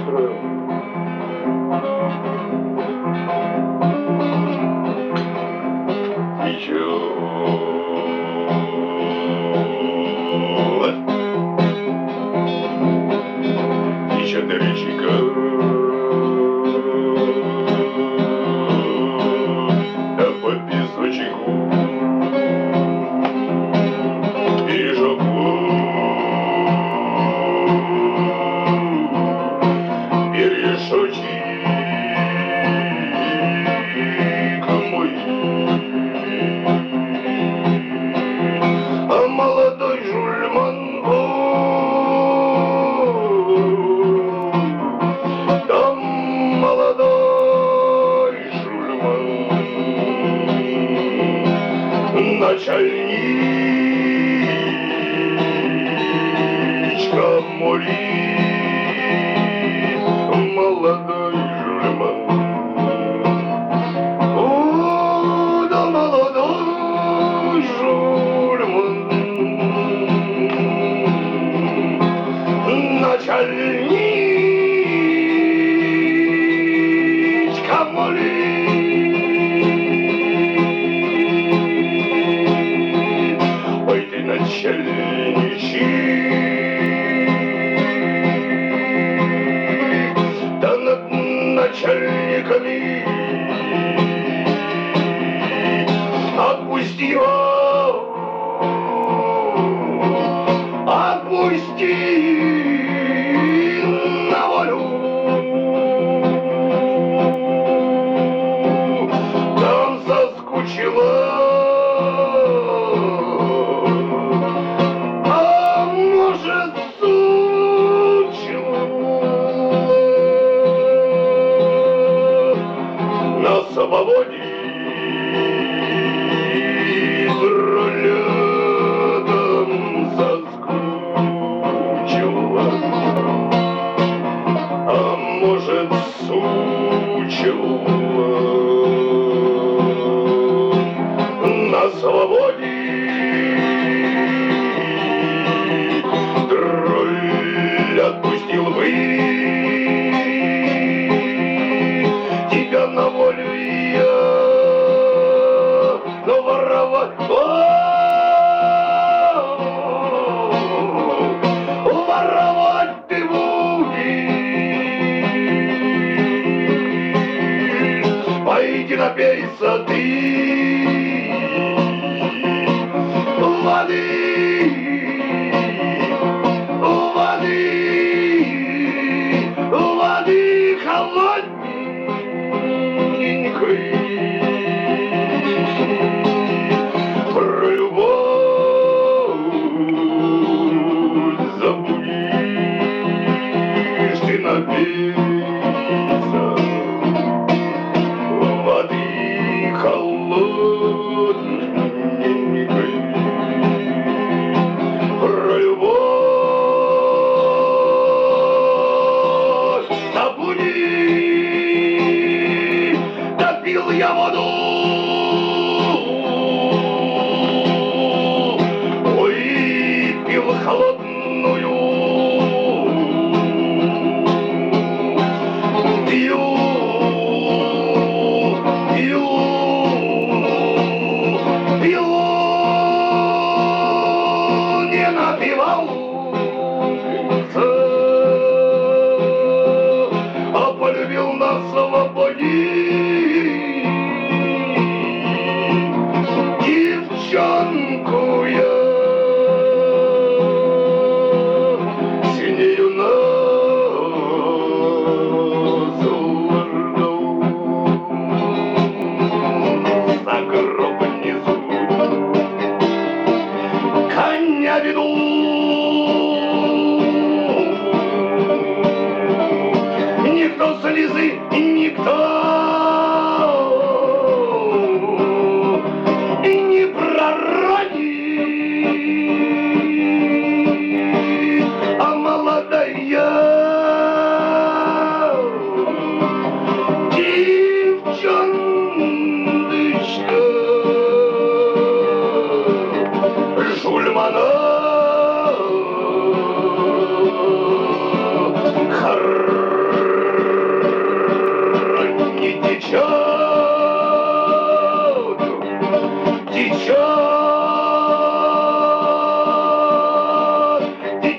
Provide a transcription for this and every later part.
устроил. Еще далеченько. Да по песочку перешагу. Перешочек мой. А молодой жульман, там молодой жульман, начальничка молит, молодой жульман. О, да молодой жульман, начальничка молит. Ой, ты начальничек, да над начальниками отпусти его, отпусти на волю. Там соскучила, а может сучила на свободе. Рядом соскучила, а может сучила на свободе. Тролль отпустил бы тебя на волю, и я, но воровать, воровать ты будешь. Пойди напейся ты воды, воды холодненькой. Про любовь забудешь, ты напейся воды холодненькой. Про любовь забуди, допил я воду. Холодную пью, пью, пью, не напивался, а полюбил на свободе девчонку я. Коня веду, никто слезы, никто и не проронит, а молодая девчоночка жульмана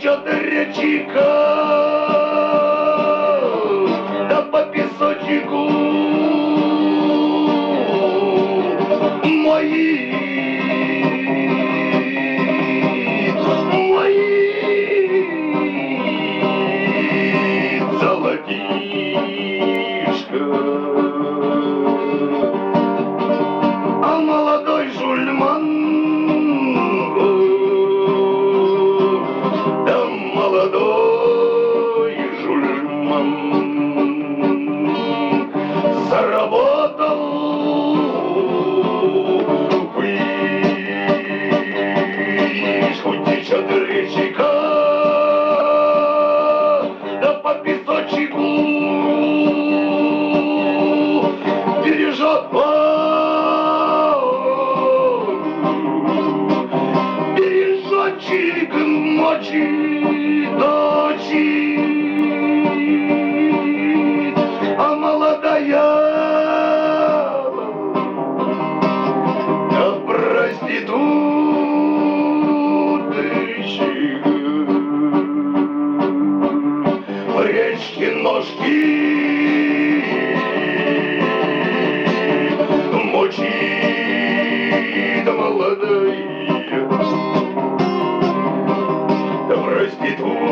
течет речка, да по песочку мои золотишко. А молодой жульман, да молодой жульман заработал, вышку течет речка, да по песочку бережет бережочек ночи ночи, а молодая да проституточка речки ножки мочи, да молодая да проститутка.